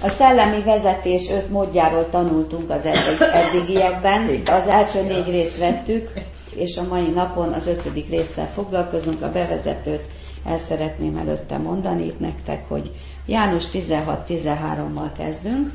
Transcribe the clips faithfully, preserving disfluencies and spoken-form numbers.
A szellemi vezetés öt módjáról tanultunk az eddigiekben. Az első négy részt vettük, és a mai napon az ötödik résszel foglalkozunk. A bevezetőt el szeretném előtte mondani itt nektek, hogy János tizenhat tizenhárommal kezdünk.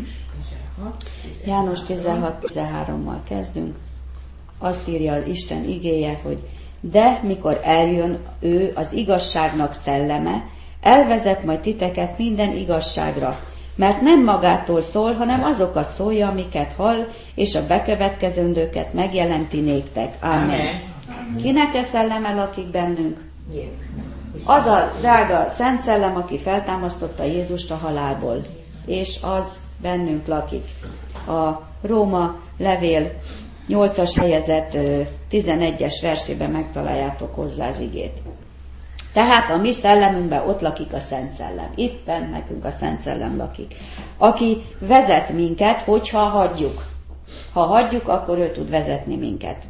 János tizenhat tizenhárommal kezdünk. Azt írja az Isten igéje, hogy de mikor eljön ő, az igazságnak szelleme, elvezet majd titeket minden igazságra, mert nem magától szól, hanem azokat szólja, amiket hall, és a bekövetkezendőket megjelenti néktek. Amen. Kinek e szelleme lakik bennünk? Az a drága Szent Szellem, aki feltámasztotta Jézust a halálból, és az bennünk lakik. A Róma levél nyolcas fejezet tizenegyes versében megtaláljátok hozzá az igét. Tehát a mi szellemünkben ott lakik a Szent Szellem. Itten nekünk a Szent Szellem lakik. Aki vezet minket, hogyha hagyjuk. Ha hagyjuk, akkor ő tud vezetni minket.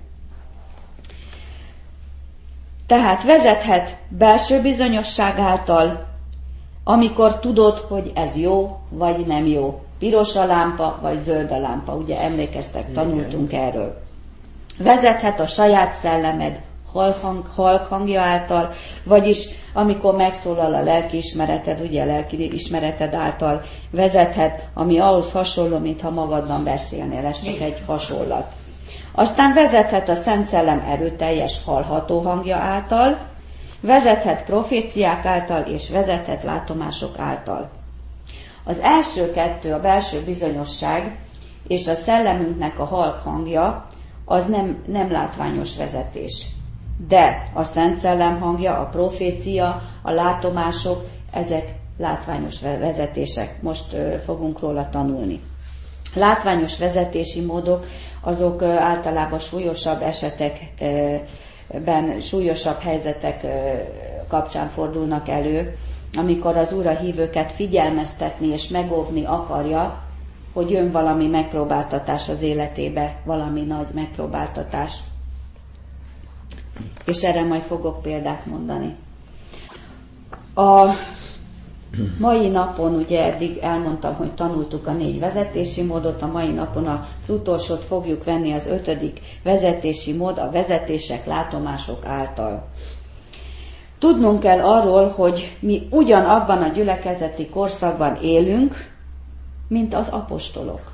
Tehát vezethet belső bizonyosság által, amikor tudod, hogy ez jó, vagy nem jó. Piros a lámpa, vagy zöld a lámpa. Ugye emlékeztek, tanultunk erről. Vezethet a saját szellemed halhang, halk hangja által, vagyis amikor megszólal a lelkiismereted, ugye a lelkiismereted által vezethet, ami ahhoz hasonló, mintha magadban beszélnél. Ez csak egy hasonlat. Aztán vezethet a Szent Szellem erőteljes hallható hangja által, vezethet proféciák által, és vezethet látomások által. Az első kettő, a belső bizonyosság és a szellemünknek a halk hangja, az nem, nem látványos vezetés. De a Szent Szellem hangja, a profécia, a látomások, ezek látványos vezetések. Most uh, fogunk róla tanulni. Látványos vezetési módok, azok uh, általában súlyosabb esetekben, súlyosabb helyzetek uh, kapcsán fordulnak elő, amikor az Úr a hívőket figyelmeztetni és megóvni akarja, hogy jön valami megpróbáltatás az életébe, valami nagy megpróbáltatás. És erre majd fogok példát mondani. A mai napon, ugye eddig elmondtam, hogy tanultuk a négy vezetési módot, a mai napon az utolsót fogjuk venni, az ötödik vezetési mód, a vezetések látomások által. Tudnunk kell arról, hogy mi ugyanabban a gyülekezeti korszakban élünk, mint az apostolok.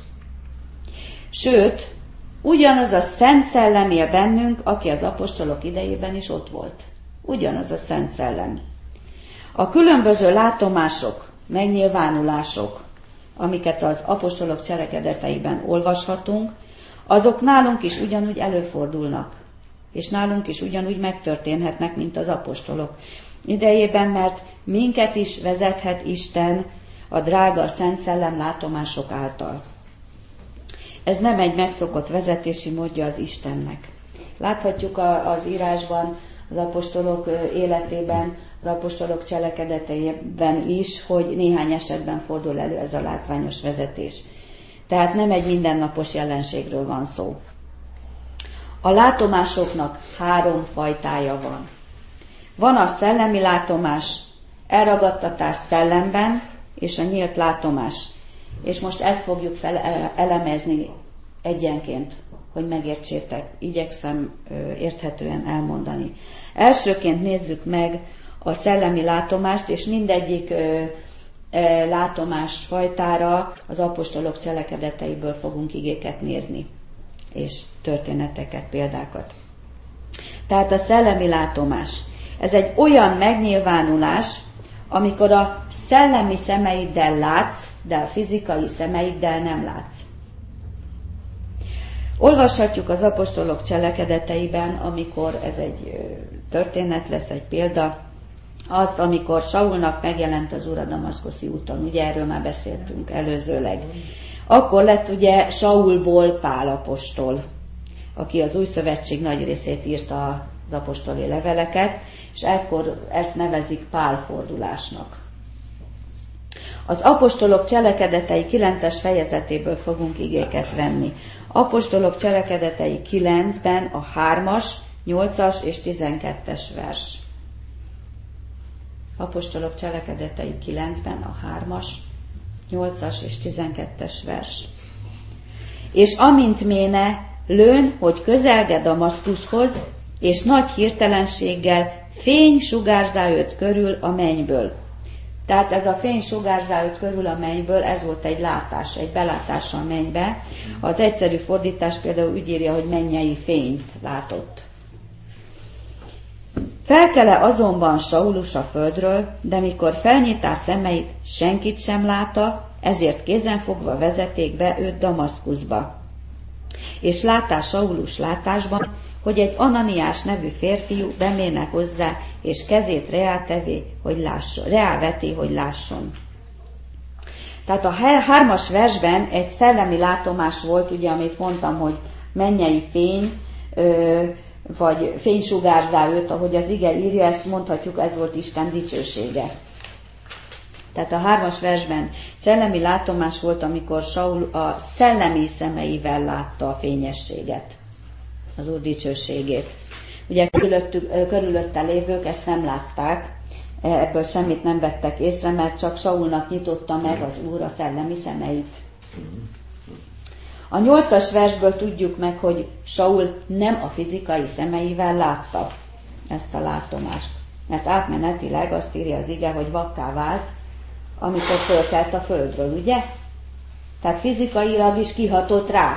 Sőt, ugyanaz a Szent Szellem él bennünk, aki az apostolok idejében is ott volt. Ugyanaz a Szent Szellem. A különböző látomások, megnyilvánulások, amiket az apostolok cselekedeteiben olvashatunk, azok nálunk is ugyanúgy előfordulnak. És nálunk is ugyanúgy megtörténhetnek, mint az apostolok idejében, mert minket is vezethet Isten a drága Szent Szellem látomások által. Ez nem egy megszokott vezetési módja az Istennek. Láthatjuk az írásban, az apostolok életében, az apostolok cselekedeteiben is, hogy néhány esetben fordul elő ez a látványos vezetés. Tehát nem egy mindennapos jelenségről van szó. A látomásoknak három fajtája van. Van a szellemi látomás, elragadtatás szellemben, és a nyílt látomás. És most ezt fogjuk fel elemezni egyenként, hogy megértsétek. Igyekszem érthetően elmondani. Elsőként nézzük meg a szellemi látomást, és mindegyik látomás fajtára az apostolok cselekedeteiből fogunk igéket nézni, és történeteket, példákat. Tehát a szellemi látomás. Ez egy olyan megnyilvánulás, amikor a szellemi szemeiddel látsz, de a fizikai szemeiddel nem látsz. Olvashatjuk az apostolok cselekedeteiben, amikor ez egy történet lesz, egy példa, az, amikor Saulnak megjelent az Úr a damaszkuszi úton. Ugye erről már beszéltünk előzőleg. Akkor lett ugye Saulból Pál apostol, aki az Új Szövetség nagy részét írta az apostoli leveleket, és ekkor ezt nevezik Pál fordulásnak. Az apostolok cselekedetei kilences fejezetéből fogunk igéket venni. Apostolok cselekedetei kilencben a hármas, nyolcas és tizenkettes vers. Apostolok cselekedetei kilencben a hármas, nyolcas és tizenkettes vers. És amint méne, lőn, hogy közelge Damaszkuszhoz, és nagy hirtelenséggel fény sugárzá őt körül a mennyből. Tehát ez a fény sugárzá őt körül a mennyből, ez volt egy látás, egy belátás a mennybe. Az egyszerű fordítás például úgy írja, hogy mennyei fényt látott. Felkele azonban Saulus a földről, de mikor felnyitá szemeit, senkit sem látta, ezért kézenfogva vezették be őt Damaszkuszba. És látá Saulus látásban, hogy egy Ananiás nevű férfiú beméne hozzá, és kezét reátevé, hogy lásson, reáveti, hogy lásson. Tehát a hármas versben egy szellemi látomás volt, ugye, amit mondtam, hogy mennyei fény, ö, vagy fény sugárzá őt, ahogy az ige írja, ezt mondhatjuk, ez volt Isten dicsősége. Tehát a hármas versben szellemi látomás volt, amikor Saul a szellemi szemeivel látta a fényességet, az Úr dicsőségét. Ugye körülötte lévők ezt nem látták, ebből semmit nem vettek észre, mert csak Saulnak nyitotta meg az Úr a szellemi szemeit. A nyolcas versből tudjuk meg, hogy Saul nem a fizikai szemeivel látta ezt a látomást, mert átmenetileg azt írja az ige, hogy vakká vált, amikor fölkelt a földről, ugye? Tehát fizikailag is kihatott rá.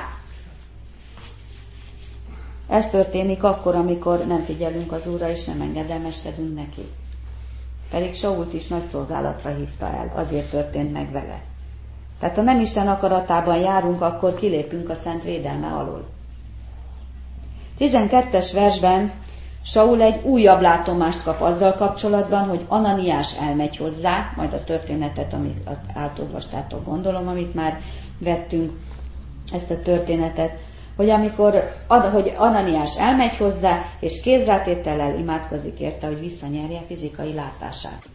Ez történik akkor, amikor nem figyelünk az Úrra, és nem engedelmeskedünk neki. Pedig Sault is nagy szolgálatra hívta el, azért történt meg vele. Tehát ha nem Isten akaratában járunk, akkor kilépünk a szent védelme alól. tizenkettes versben Saul egy újabb látomást kap azzal kapcsolatban, hogy Ananiás elmegy hozzá, majd a történetet, amit átolvastátok, gondolom, amit már vettünk, ezt a történetet, hogy amikor hogy Ananiás elmegy hozzá, és kézrátétellel imádkozik érte, hogy visszanyerje fizikai látását.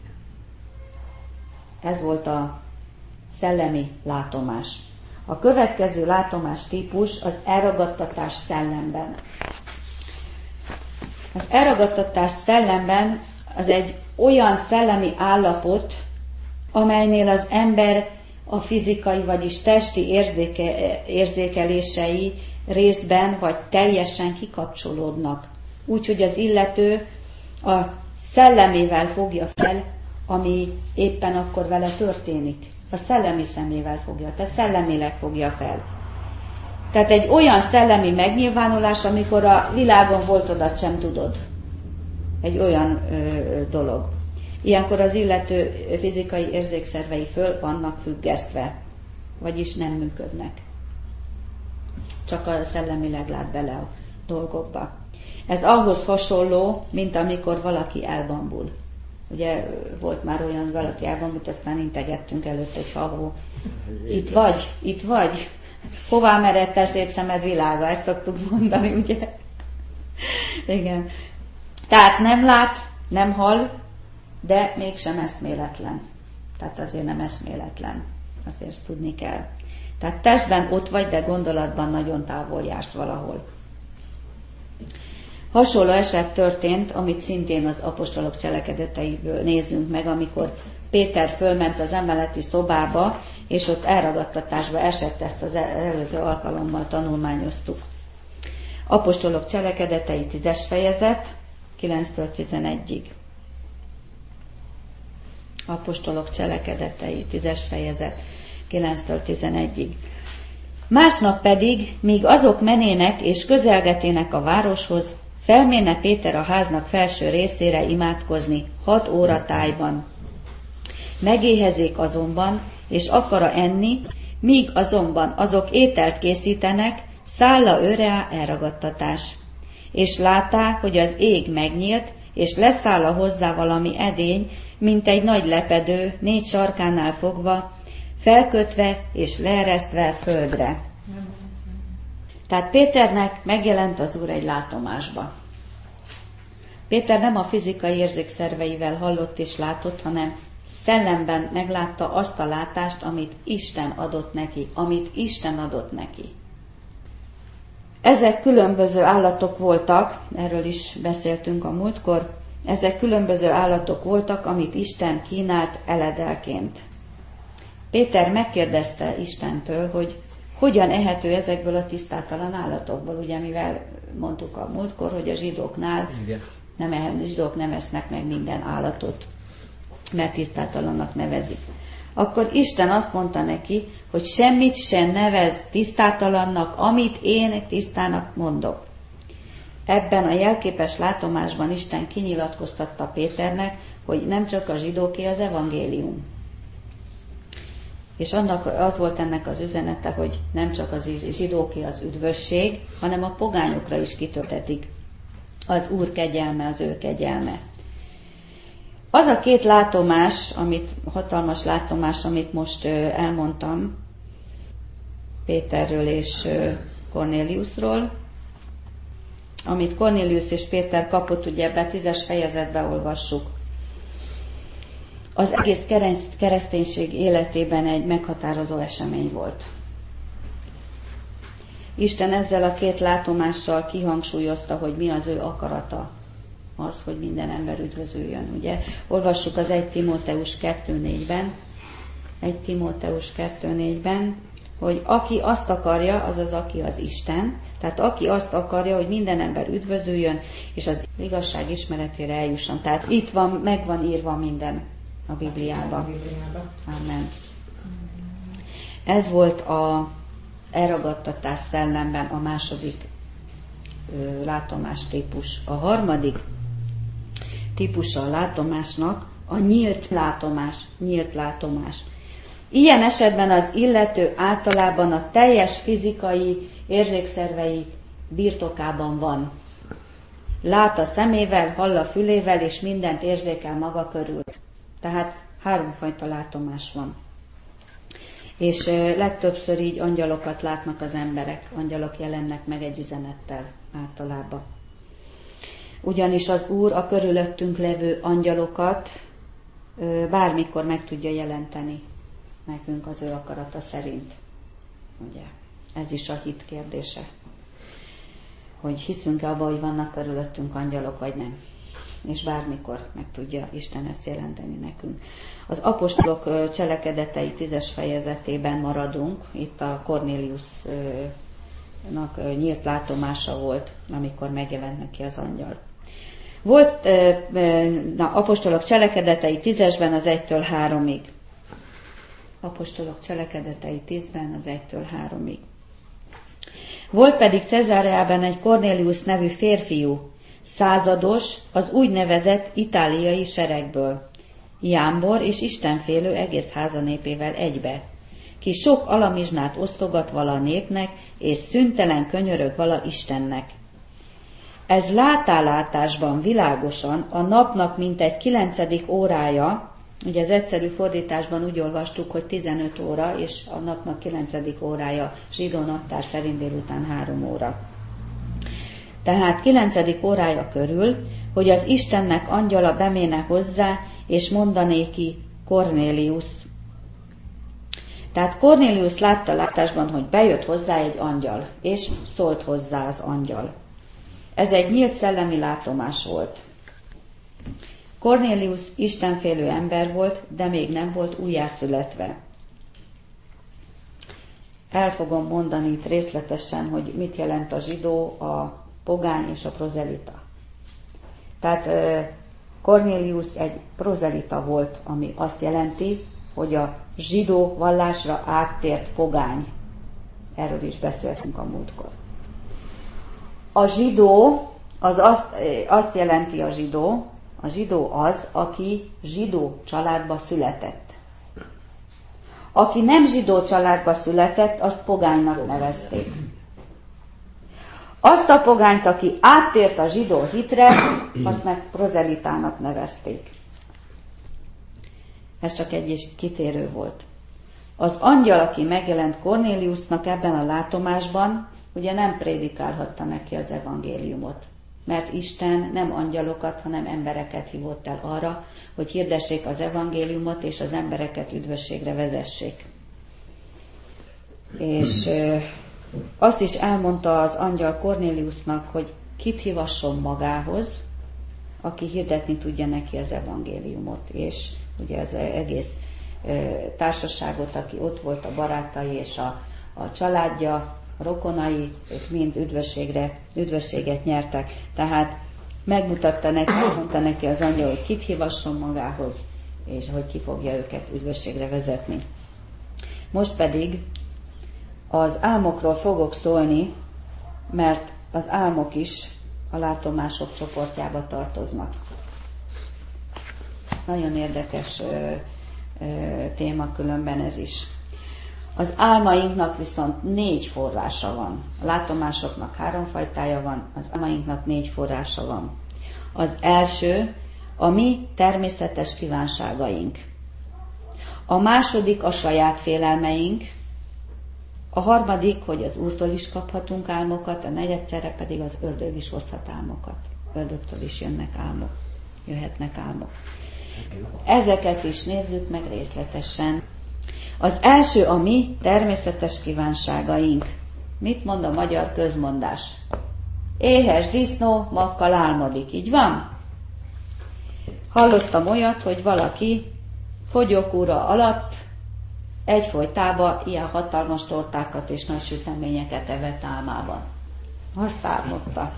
Ez volt a szellemi látomás. A következő látomás típus az elragadtatás szellemben. Az elragadtatás szellemben az egy olyan szellemi állapot, amelynél az ember a fizikai, vagyis testi érzéke, érzékelései részben vagy teljesen kikapcsolódnak. Úgyhogy az illető a szellemével fogja fel, ami éppen akkor vele történik. A szellemi szemével fogja, tehát szellemileg fogja fel. Tehát egy olyan szellemi megnyilvánulás, amikor a világon voltodat sem tudod. Egy olyan ö, dolog. Ilyenkor az illető fizikai érzékszervei föl vannak függesztve, vagyis nem működnek. Csak a szellemileg lát bele a dolgokba. Ez ahhoz hasonló, mint amikor valaki elbambul. Ugye volt már olyan, valaki elbambult, aztán integettünk előtt egy favó. Itt vagy, itt vagy. Hová meredtel szép szemed világa, ezt szoktuk mondani, ugye? Igen. Tehát nem lát, nem hall, de mégsem eszméletlen. Tehát azért nem eszméletlen. Azért tudni kell. Tehát testben ott vagy, de gondolatban nagyon távol jársz valahol. Hasonló eset történt, amit szintén az apostolok cselekedeteiből nézünk meg, amikor Péter fölment az emeleti szobába, és ott elragadtatásba esett, ezt az előző alkalommal tanulmányoztuk. Apostolok cselekedetei tízes fejezet, kilenctől tizenegyig. Apostolok cselekedetei tízes fejezet, kilenctől tizenegyig. Másnap pedig, míg azok menének és közelgetének a városhoz, felméne Péter a háznak felső részére imádkozni hat óra tájban. Megéhezik azonban, és akara enni, míg azonban azok ételt készítenek, szálla őre elragadtatás. És látá, hogy az ég megnyílt, és leszáll hozzá valami edény, mint egy nagy lepedő, négy sarkánál fogva, felkötve és leeresztve földre. Tehát Péternek megjelent az Úr egy látomásba. Péter nem a fizikai érzékszerveivel hallott és látott, hanem szellemben meglátta azt a látást, amit Isten adott neki, amit Isten adott neki. Ezek különböző állatok voltak, erről is beszéltünk a múltkor, ezek különböző állatok voltak, amit Isten kínált eledelként. Péter megkérdezte Istentől, hogy hogyan ehető ezekből a tisztátalan állatokból, ugye mivel mondtuk a múltkor, hogy a zsidóknál nem, a zsidók nem esznek meg minden állatot, mert tisztátalannak nevezik. Akkor Isten azt mondta neki, hogy semmit sem nevez tisztátalannak, amit én tisztának mondok. Ebben a jelképes látomásban Isten kinyilatkoztatta Péternek, hogy nem csak a zsidóké az evangélium. És annak az volt ennek az üzenete, hogy nem csak az zsidóké az üdvösség, hanem a pogányokra is kitöltetik az Úr kegyelme, az ő kegyelme. Az a két látomás, amit, hatalmas látomás, amit most elmondtam Péterről és Kornéliusról, amit Kornélius és Péter kapott, ugye ebben tízes fejezetben olvassuk. Az egész kereszténység életében egy meghatározó esemény volt. Isten ezzel a két látomással kihangsúlyozta, hogy mi az ő akarata. Az, hogy minden ember üdvözüljön. Ugye olvassuk az egy Timóteus kettő négyben, egy Timóteus kettő négyben, hogy aki azt akarja, az az, aki az Isten, tehát aki azt akarja, hogy minden ember üdvözüljön, és az igazság ismeretére eljusson. Tehát itt van, meg van írva minden a Bibliában. Amen. Ez volt a elragadtatás szellemben a második ö, látomás típus. A harmadik típusa a látomásnak a nyílt látomás, nyílt látomás. Ilyen esetben az illető általában a teljes fizikai érzékszervei birtokában van. Lát a szemével, hall a fülével, és mindent érzékel maga körül. Tehát háromfajta látomás van. És legtöbbször így angyalokat látnak az emberek. Angyalok jelennek meg egy üzenettel általában. Ugyanis az Úr a körülöttünk levő angyalokat bármikor meg tudja jelenteni nekünk az ő akarata szerint. Ugye? Ez is a hit kérdése. Hogy hiszünk-e abba, hogy vannak körülöttünk angyalok, vagy nem. És bármikor meg tudja Isten ezt jelenteni nekünk. Az apostolok cselekedetei tízes fejezetében maradunk. Itt a Kornéliusnak nyílt látomása volt, amikor megjelent neki az angyal. Volt na, apostolok cselekedetei tízesben az egytől háromig. Apostolok cselekedetei tízben az egytől háromig. Volt pedig Cezáreában egy Kornélius nevű férfiú, százados, az úgynevezett itáliai seregből, jámbor és istenfélő egész háza népével egybe, ki sok alamizsnát osztogat vala a népnek, és szüntelen könyörög vala Istennek. Ez látálátásban világosan a napnak mintegy kilencedik órája, ugye az egyszerű fordításban úgy olvastuk, hogy tizenöt óra, és a napnak kilencedik órája, zsidó naptár szerint délután három óra. Tehát kilencedik órája körül, hogy az Istennek angyala beméne hozzá, és mondanéki Kornélius. Tehát Kornélius látta látásban, hogy bejött hozzá egy angyal, és szólt hozzá az angyal. Ez egy nyílt szellemi látomás volt. Kornélius istenfélő ember volt, de még nem volt újjászületve. El fogom mondani itt részletesen, hogy mit jelent a zsidó, a pogány és a prozelita. Tehát Kornélius egy prozelita volt, ami azt jelenti, hogy a zsidó vallásra áttért pogány. Erről is beszéltünk a múltkor. A zsidó, az azt, azt jelenti a zsidó, a zsidó az, aki zsidó családba született. Aki nem zsidó családba született, azt pogánynak nevezték. Azt a pogányt, aki áttért a zsidó hitre, azt meg prozelitának nevezték. Ez csak egy is kitérő volt. Az angyal, aki megjelent Kornéliusnak ebben a látomásban, ugye nem prédikálhatta neki az evangéliumot. Mert Isten nem angyalokat, hanem embereket hívott el arra, hogy hirdessék az evangéliumot, és az embereket üdvösségre vezessék. És ö, azt is elmondta az angyal Kornéliusnak, hogy kit hívasson magához, aki hirdetni tudja neki az evangéliumot. És ugye az egész társaságot, aki ott volt, a barátai és a, a családja, a rokonai, ők mind üdvösségre, üdvösséget nyertek. Tehát megmutatta neki, mondta neki az angyal, hogy kit hívasson magához, és hogy ki fogja őket üdvösségre vezetni. Most pedig az álmokról fogok szólni, mert az álmok is a látomások csoportjába tartoznak. Nagyon érdekes ö, ö, téma különben ez is. Az álmainknak viszont négy forrása van. A látomásoknak három fajtája van, az álmainknak négy forrása van. Az első a mi természetes kívánságaink. A második a saját félelmeink. A harmadik, hogy az Úrtól is kaphatunk álmokat, a negyedszerre pedig az ördög is hozhat álmokat. Ördögtől is jönnek álmok, jöhetnek álmok. Ezeket is nézzük meg részletesen. Az első a mi természetes kívánságaink. Mit mond a magyar közmondás? Éhes disznó makkal álmodik, így van? Hallottam olyat, hogy valaki fogyókúra alatt egyfolytában ilyen hatalmas tortákat és nagy süteményeket evett álmában. Azt álmodta.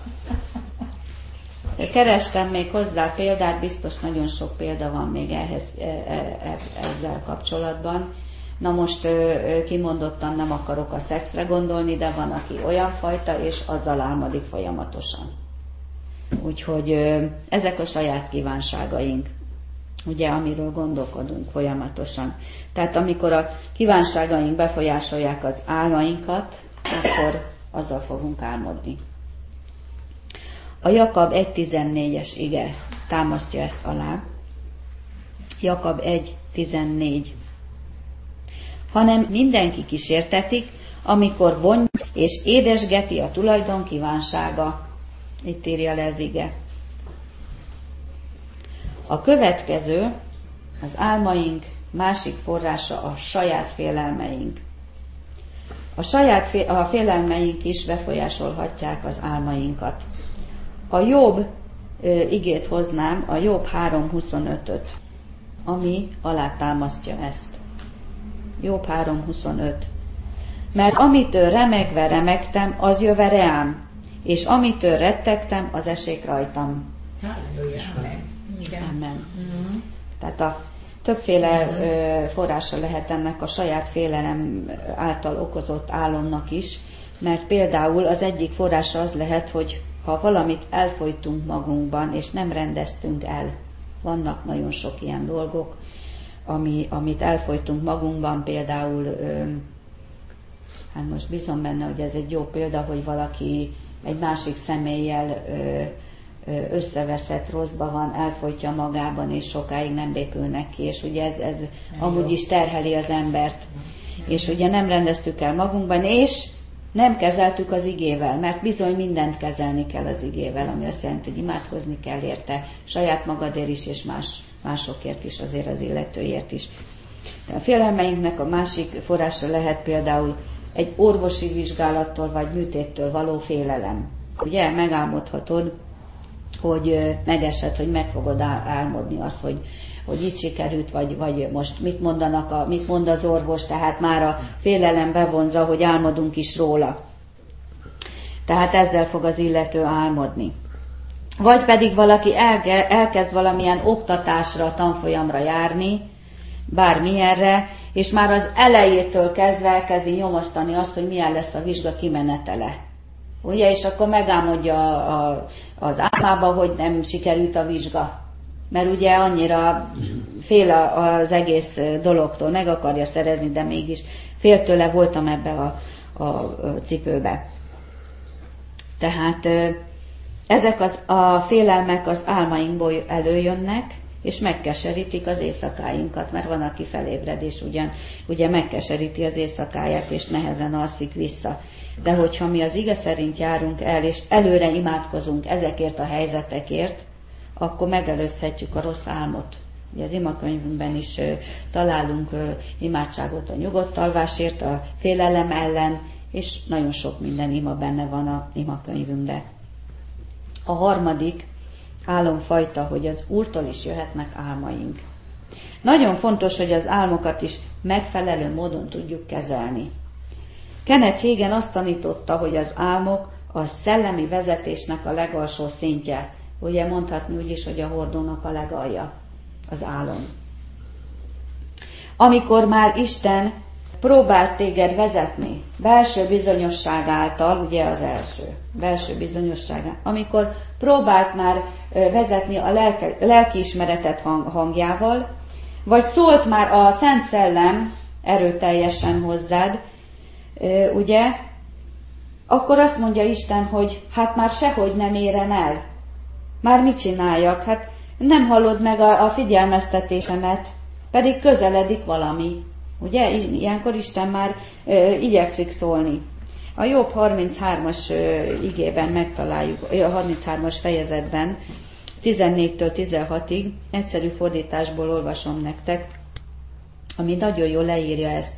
Kerestem még hozzá példát, biztos nagyon sok példa van még ehhez, ezzel kapcsolatban. Na most kimondottan nem akarok a szexre gondolni, de van, aki olyan fajta, és azzal álmodik folyamatosan. Úgyhogy ezek a saját kívánságaink, ugye, amiről gondolkodunk folyamatosan. Tehát amikor a kívánságaink befolyásolják az álmainkat, akkor azzal fogunk álmodni. A Jakab egy tizennégyes ige támasztja ezt alá. Jakab egy tizennégy. Hanem mindenki kísértetik, amikor vonj és édesgeti a tulajdon kívánsága. Itt írja le az ige. A következő, az álmaink másik forrása a saját félelmeink. A saját fél, a félelmeink is befolyásolhatják az álmainkat. A Jobb igét hoznám, a Jobb három huszonötöt, ami alátámasztja ezt. Jobb három huszonöt. Mert amitől remegve remegtem, az jöve reám, és amitől rettegtem, az esik rajtam. Amen. Amen. Mm. Tehát a többféle mm. forrása lehet ennek a saját félelem által okozott álomnak is, mert például az egyik forrása az lehet, hogy ha valamit elfolytunk magunkban, és nem rendeztünk el, vannak nagyon sok ilyen dolgok, ami, amit elfolytunk magunkban, például, ö, hát most bízom benne, hogy ez egy jó példa, hogy valaki egy másik személlyel ö, ö, összeveszett, rosszba van, elfolytja magában, és sokáig nem békülnek ki, és ugye ez, ez amúgy is terheli az embert. És ugye nem rendeztük el magunkban, és nem kezeltük az igével, mert bizony mindent kezelni kell az igével, ami azt jelenti, hogy imádkozni kell érte, saját magadért is, és más, másokért is, azért az illetőért is. De a félelmeinknek a másik forrása lehet például egy orvosi vizsgálattól vagy műtéttől való félelem. Ugye megálmodhatod, hogy megesett, hogy meg fogod álmodni azt, hogy hogy így sikerült, vagy, vagy most mit mondanak, a, mit mond az orvos, tehát már a félelem bevonza, hogy álmodunk is róla. Tehát ezzel fog az illető álmodni. Vagy pedig valaki elke, elkezd valamilyen oktatásra, tanfolyamra járni, bármilyenre, és már az elejétől kezdve elkezdi nyomasztani azt, hogy milyen lesz a vizsga kimenetele. Ugye, és akkor megálmodja a, a, az álmába, hogy nem sikerült a vizsga. Mert ugye annyira fél az egész dologtól, meg akarja szerezni, de mégis fél tőle, voltam ebbe a, a cipőbe. Tehát ezek az, a félelmek az álmainkból előjönnek, és megkeserítik az éjszakáinkat, mert van, aki felébred, és ugyan, ugye megkeseríti az éjszakáját, és nehezen alszik vissza. De hogyha mi az ige szerint járunk el, és előre imádkozunk ezekért a helyzetekért, akkor megelőzhetjük a rossz álmot. Ugye az imakönyvünkben is uh, találunk uh, imádságot a nyugodt alvásért, a félelem ellen, és nagyon sok minden ima benne van a imakönyvünkben. A harmadik álomfajta, hogy az Úrtól is jöhetnek álmaink. Nagyon fontos, hogy az álmokat is megfelelő módon tudjuk kezelni. Kenneth Hagin azt tanította, hogy az álmok a szellemi vezetésnek a legalsó szintje. Ugye mondhatni úgy is, hogy a hordónak a legalja, az álom. Amikor már Isten próbált téged vezetni, belső bizonyosság által, ugye az első, belső bizonyosság, amikor próbált már vezetni a lelke, lelkiismeretet hang, hangjával, vagy szólt már a Szent Szellem erőteljesen hozzád, ugye, akkor azt mondja Isten, hogy hát már sehogy nem érem el. Már mit csináljak? Hát nem hallod meg a, a figyelmeztetésemet, pedig közeledik valami. Ugye, ilyenkor Isten már ö, igyekszik szólni. A Jobb harminchármas ö, igében megtaláljuk, a harminchármas fejezetben, tizennégytől tizenhatig, egyszerű fordításból olvasom nektek, ami nagyon jól leírja ezt.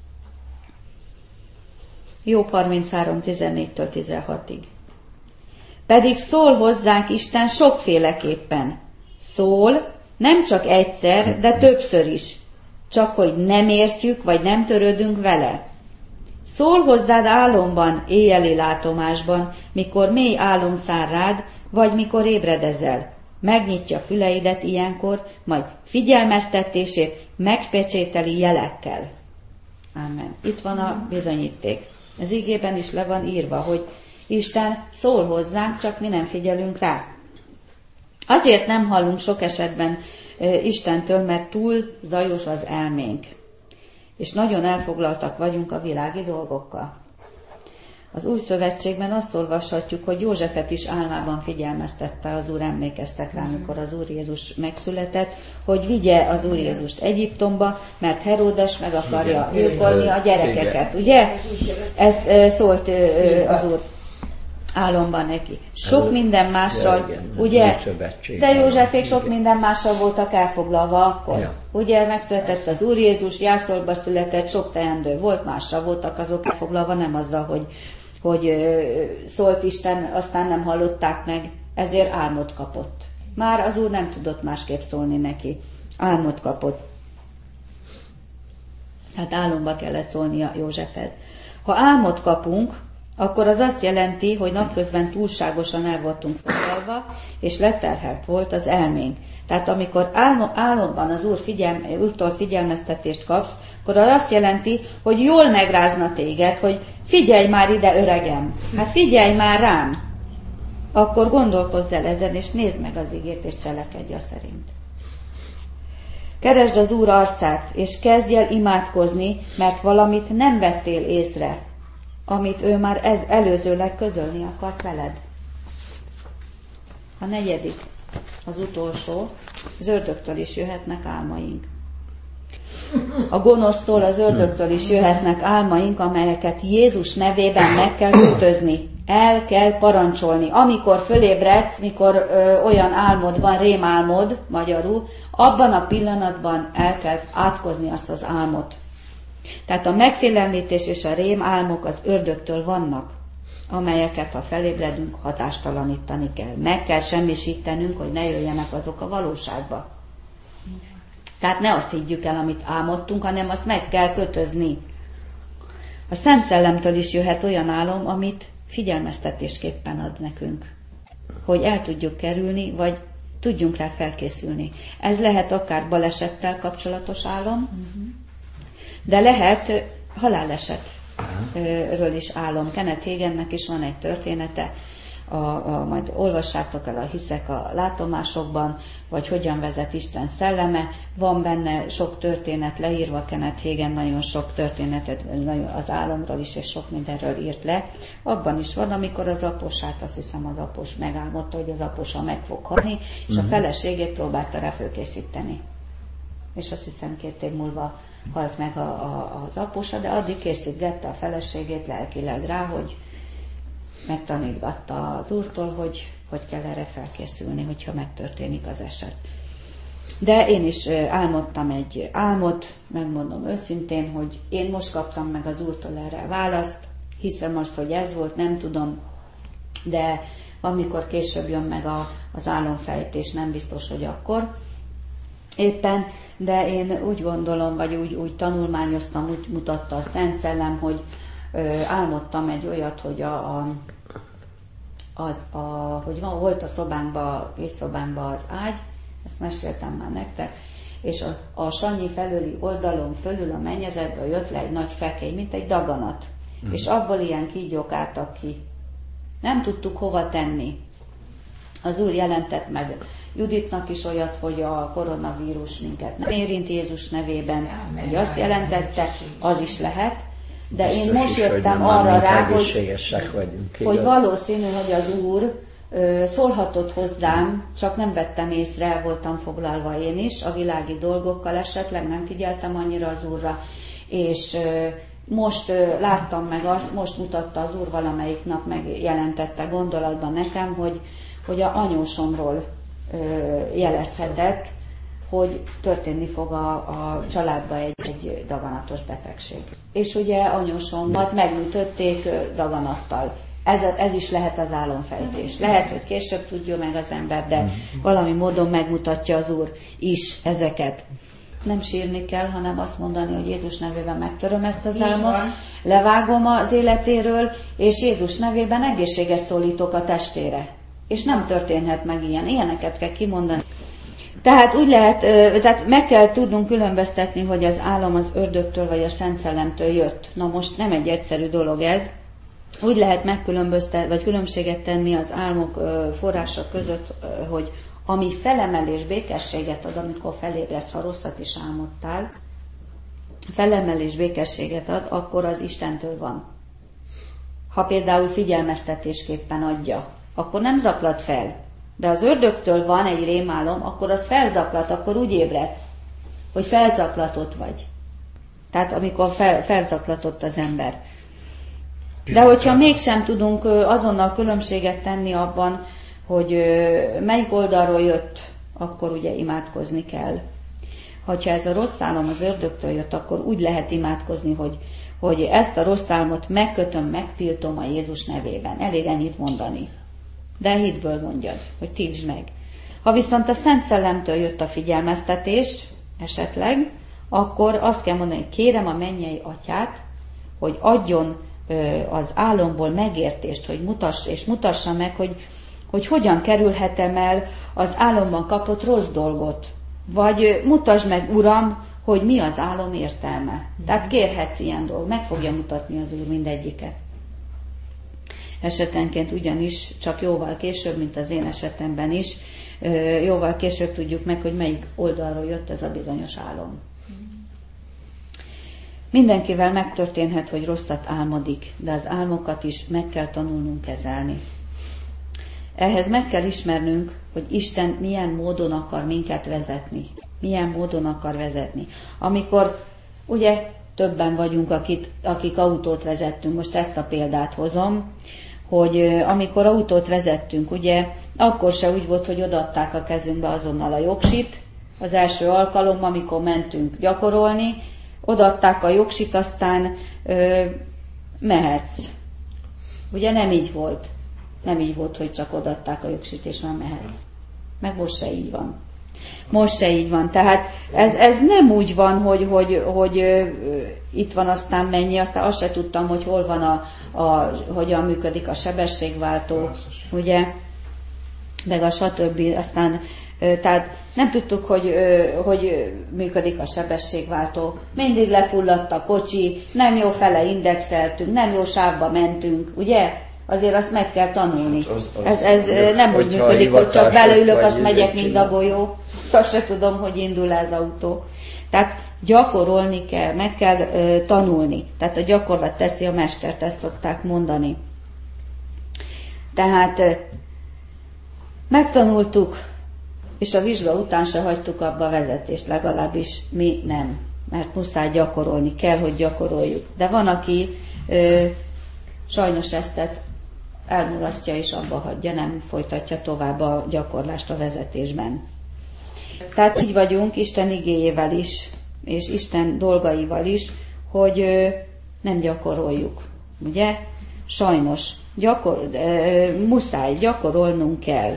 Jobb harminchárom, tizennégytől tizenhatig. Pedig szól hozzánk Isten sokféleképpen. Szól, nem csak egyszer, de többször is. Csak hogy nem értjük, vagy nem törődünk vele. Szól hozzád álomban, éjjeli látomásban, mikor mély álom száll rád, vagy mikor ébredezel. Megnyitja füleidet ilyenkor, majd figyelmeztetését megpecsételi jelekkel. Ámen. Itt van a bizonyíték. Az igében is le van írva, hogy Isten szól hozzánk, csak mi nem figyelünk rá. Azért nem hallunk sok esetben Istentől, mert túl zajos az elménk. És nagyon elfoglaltak vagyunk a világi dolgokkal. Az Új Szövetségben azt olvashatjuk, hogy Józsefet is álmában figyelmeztette az Úr, emlékeztek rá, amikor az Úr Jézus megszületett, hogy vigye az Úr Jézust Egyiptomba, mert Heródes meg akarja gyilkolni a gyerekeket. Ugye? Ezt szólt az Úr álomban neki. Sok minden mással, ugye? De Józsefék sok minden mással voltak elfoglalva akkor. Ugye megszületett az Úr Jézus, Jászolba született, sok teendő volt, mással voltak azok elfoglalva, nem azzal, hogy, hogy szólt Isten, aztán nem hallották meg, ezért álmot kapott. Már az Úr nem tudott másképp szólni neki. Álmot kapott. Hát álomba kellett szólnia Józsefhez. Ha álmot kapunk, akkor az azt jelenti, hogy napközben túlságosan el voltunk foglalva, és leterhelt volt az elménk. Tehát amikor álmo, álomban az Úr figyelm, Úrtól figyelmeztetést kapsz, akkor az azt jelenti, hogy jól megrázna téged, hogy figyelj már ide, öregem, hát figyelj már rám. Akkor gondolkozz el ezen, és nézd meg az igét, és cselekedj a szerint. Keresd az Úr arcát, és kezdj el imádkozni, mert valamit nem vettél észre, amit ő már ez, előzőleg közölni akart veled. A negyedik, az utolsó, az ördögtől is jöhetnek álmaink. A gonosztól, az ördögtől is jöhetnek álmaink, amelyeket Jézus nevében meg kell kötözni. El kell parancsolni. Amikor fölébredsz, mikor ö, olyan álmod van, rémálmod, magyarul, abban a pillanatban el kell átkozni azt az álmot. Tehát a megfélemlítés és a rém álmok az ördögtől vannak, amelyeket, ha felébredünk, hatástalanítani kell. Meg kell semmisítenünk, hogy ne jöjjenek azok a valóságba. Tehát ne azt higgyük el, amit álmodtunk, hanem azt meg kell kötözni. A Szent Szellemtől is jöhet olyan álom, amit figyelmeztetésképpen ad nekünk, hogy el tudjuk kerülni, vagy tudjunk rá felkészülni. Ez lehet akár balesettel kapcsolatos álom, de lehet halálesetről is álom. Kenneth Haginnek is van egy története, a, a, majd olvassátok el, a hiszek a látomásokban, vagy hogyan vezet Isten szelleme. Van benne sok történet leírva, Kenneth Hagin nagyon sok történetet nagyon az álomról is, és sok mindenről írt le. Abban is van, amikor az aposát, azt hiszem az apos megálmodta, hogy az aposa meg fog halni, és a feleségét próbálta rá fölkészíteni. És azt hiszem két év múlva halt meg a, a, az aposa, de addig készítgette a feleségét lelkileg rá, hogy megtanítgatta az Úrtól, hogy hogy kell erre felkészülni, hogyha megtörténik az eset. De én is álmodtam egy álmot, megmondom őszintén, hogy én most kaptam meg az Úrtól erre választ, hiszem azt, hogy ez volt, nem tudom, de amikor később jön meg a, az álomfejtés, nem biztos, hogy akkor. éppen, de én úgy gondolom, vagy úgy, úgy tanulmányoztam, úgy mutatta a Szent Szellem, hogy ö, álmodtam egy olyat, hogy a, a, az, a, hogy van, volt a szobánkban, készszobánkban az ágy, ezt meséltem már nektek, és a, a Sanyi felőli oldalon fölül a mennyezetből jött le egy nagy fekély, mint egy daganat, mm. és abból ilyen kígyók álltak ki. Nem tudtuk hova tenni. Az Úr jelentett meg Juditnak is olyat, hogy a koronavírus minket nem érint Jézus nevében, hogy azt jelentette, az is lehet, de biztos én most is, jöttem arra rá, hogy, vagyunk, hogy valószínű, hogy az Úr ö, szólhatott hozzám, csak nem vettem észre, el voltam foglalva én is, a világi dolgokkal esetleg nem figyeltem annyira az Úrra, és ö, most ö, láttam meg azt, most mutatta az Úr valamelyik nap, megjelentette gondolatban nekem, hogy, hogy a anyósomról ö, jelezhetett, hogy történni fog a, a családba egy, egy daganatos betegség. És ugye anyósomat megműtötték daganattal. Ez, ez is lehet az álomfejtés. Lehet, hogy később tudja meg az ember, de valami módon megmutatja az Úr is ezeket. Nem sírni kell, hanem azt mondani, hogy Jézus nevében megtöröm ezt az álmot, levágom az életéről, és Jézus nevében egészséget szólítok a testére. És nem történhet meg ilyen. Ilyeneket kell kimondani. Tehát úgy lehet, tehát meg kell tudnunk különböztetni, hogy az álom az ördögtől vagy a Szent Szellemtől jött. Na most nem egy egyszerű dolog ez. Úgy lehet megkülönböztetni, vagy különbséget tenni az álmok forrása között, hogy ami felemelés, békességet ad, amikor felébredsz, ha rosszat is álmodtál, felemelés, békességet ad, akkor az Istentől van. Ha például figyelmeztetésképpen adja, akkor nem zaklat fel. De az ördögtől van egy rémálom, akkor az felzaklat, akkor úgy ébredsz, hogy felzaklatott vagy. Tehát amikor fel, felzaklatott az ember. De hogyha mégsem tudunk azonnal különbséget tenni abban, hogy melyik oldalról jött, akkor ugye imádkozni kell. Ha ez a rossz álom az ördögtől jött, akkor úgy lehet imádkozni, hogy, hogy ezt a rossz álmot megkötöm, megtiltom a Jézus nevében. Elég ennyit mondani. De hitből mondjad, hogy tiltsd meg. Ha viszont a Szent Szellemtől jött a figyelmeztetés, esetleg, akkor azt kell mondani, hogy kérem a mennyei Atyát, hogy adjon ö, az álomból megértést, hogy mutass, és mutassa meg, hogy, hogy hogyan kerülhetem el az álomban kapott rossz dolgot. Vagy mutasd meg, Uram, hogy mi az álom értelme. Tehát kérhetsz ilyen dolgot, meg fogja mutatni az Úr mindegyiket. Esetenként ugyanis csak jóval később, mint az én esetemben is, jóval később tudjuk meg, hogy melyik oldalról jött ez a bizonyos álom. Mindenkivel megtörténhet, hogy rosszat álmodik, de az álmokat is meg kell tanulnunk kezelni. Ehhez meg kell ismernünk, hogy Isten milyen módon akar minket vezetni. Milyen módon akar vezetni. Amikor ugye többen vagyunk, akik, akik autót vezettünk, most ezt a példát hozom, hogy amikor autót vezettünk, ugye, akkor se úgy volt, hogy odaadták a kezünkbe azonnal a jogsit. Az első alkalommal, amikor mentünk gyakorolni, odaadták a jogsit, aztán ö, mehetsz. Ugye nem így volt. Nem így volt, hogy csak odaadták a jogsit, és már mehetsz. Meg most se így van. Most se így van. Tehát ez, ez nem úgy van, hogy, hogy, hogy ö, itt van, aztán mennyi, aztán azt se tudtam, hogy hol van a, a hogyan működik a sebességváltó, ugye, meg a stb. Aztán, ö, tehát nem tudtuk, hogy, ö, hogy működik a sebességváltó. Mindig lefulladt a kocsi, nem jó fele indexeltünk, nem jó sávba mentünk, ugye? Azért azt meg kell tanulni. Az, az, ez ez jobb, nem úgy működik, hogy csak beleülök, azt megyek, mint a golyó. Azt se tudom, hogy indul ez az autó. Tehát gyakorolni kell, meg kell ö, tanulni. Tehát a gyakorlat teszi a mestert, ezt szokták mondani. Tehát ö, megtanultuk, és a vizsga után se hagytuk abba a vezetést, legalábbis mi nem. Mert muszáj gyakorolni, kell, hogy gyakoroljuk. De van, aki ö, sajnos ezt elmulasztja és abba hagyja, nem folytatja tovább a gyakorlást a vezetésben. Tehát így vagyunk Isten igéjével is, és Isten dolgaival is, hogy ö, nem gyakoroljuk. Ugye? Sajnos. Gyakor, ö, muszáj, gyakorolnunk kell.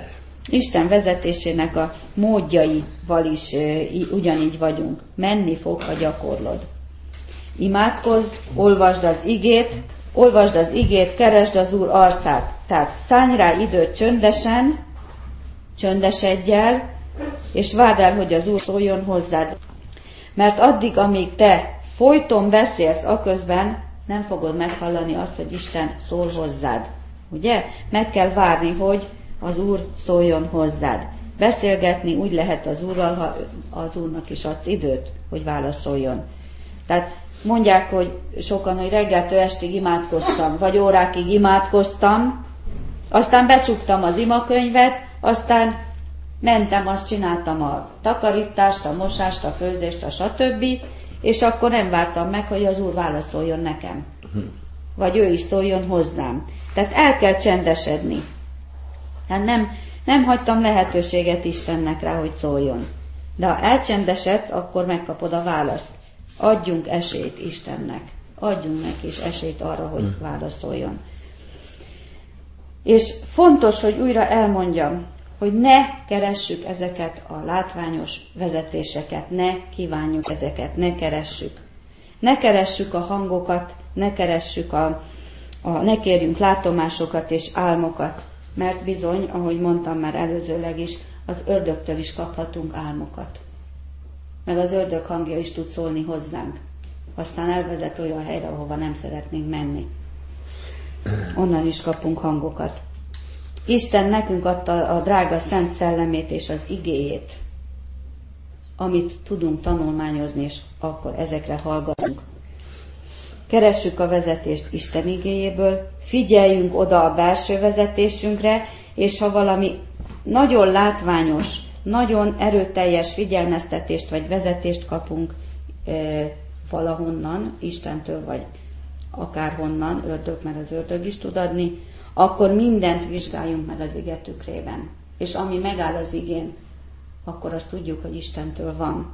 Isten vezetésének a módjaival is e, ugyanígy vagyunk. Menni fog, ha gyakorlod. Imádkozz, olvasd az igét, olvasd az igét, keresd az Úr arcát. Tehát szállj rá időt csöndesen, csöndesedj el, és várd el, hogy az Úr szóljon hozzád. Mert addig, amíg te folyton beszélsz, aközben nem fogod meghallani azt, hogy Isten szól hozzád. Ugye? Meg kell várni, hogy az Úr szóljon hozzád. Beszélgetni úgy lehet az Úrral, ha az Úrnak is adsz időt, hogy válaszoljon. Tehát mondják, hogy sokan, hogy reggeltől estig imádkoztam, vagy órákig imádkoztam, aztán becsuktam az imakönyvet, aztán mentem, azt csináltam a takarítást, a mosást, a főzést, a stb., és akkor nem vártam meg, hogy az Úr válaszoljon nekem. Vagy ő is szóljon hozzám. Tehát el kell csendesedni. Tehát nem, nem hagytam lehetőséget Istennek rá, hogy szóljon. De ha elcsendesedsz, akkor megkapod a választ. Adjunk esélyt Istennek. Adjunk neki is esélyt arra, hogy válaszoljon. És fontos, hogy újra elmondjam, hogy ne keressük ezeket a látványos vezetéseket, ne kívánjuk ezeket, ne keressük. Ne keressük a hangokat, ne keressük a, a ne kérjünk látomásokat és álmokat, mert bizony, ahogy mondtam már előzőleg is, az ördögtől is kaphatunk álmokat. Meg az ördög hangja is tud szólni hozzánk. Aztán elvezet olyan helyre, ahova nem szeretnénk menni. Onnan is kapunk hangokat. Isten nekünk adta a drága Szent Szellemét és az igéjét, amit tudunk tanulmányozni, és akkor ezekre hallgatunk. Keressük a vezetést Isten igéjéből, figyeljünk oda a belső vezetésünkre, és ha valami nagyon látványos, nagyon erőteljes figyelmeztetést vagy vezetést kapunk e, valahonnan, Istentől vagy akárhonnan, ördög, mert az ördög is tud adni, akkor mindent vizsgáljunk meg az ige tükrében. És ami megáll az igén, akkor azt tudjuk, hogy Istentől van.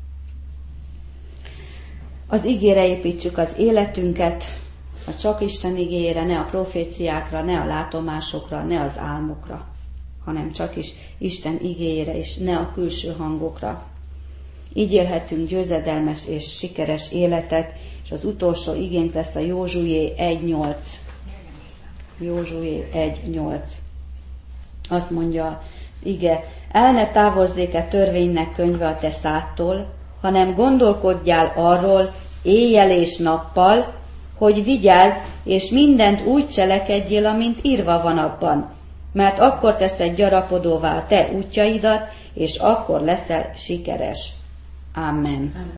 Az igére építsük az életünket, a csak Isten igéjére, ne a proféciákra, ne a látomásokra, ne az álmokra, hanem csak is Isten igéjére, és ne a külső hangokra. Így élhetünk győzedelmes és sikeres életet, és az utolsó igénk lesz a Józsué egy nyolc. Józsué egy nyolc. Azt mondja az ige, el ne távozzék-e törvénynek könyve a te szádtól, hanem gondolkodjál arról éjjel és nappal, hogy vigyázz, és mindent úgy cselekedjél, amint írva van abban, mert akkor teszed gyarapodóvá a te útjaidat, és akkor leszel sikeres. Amen.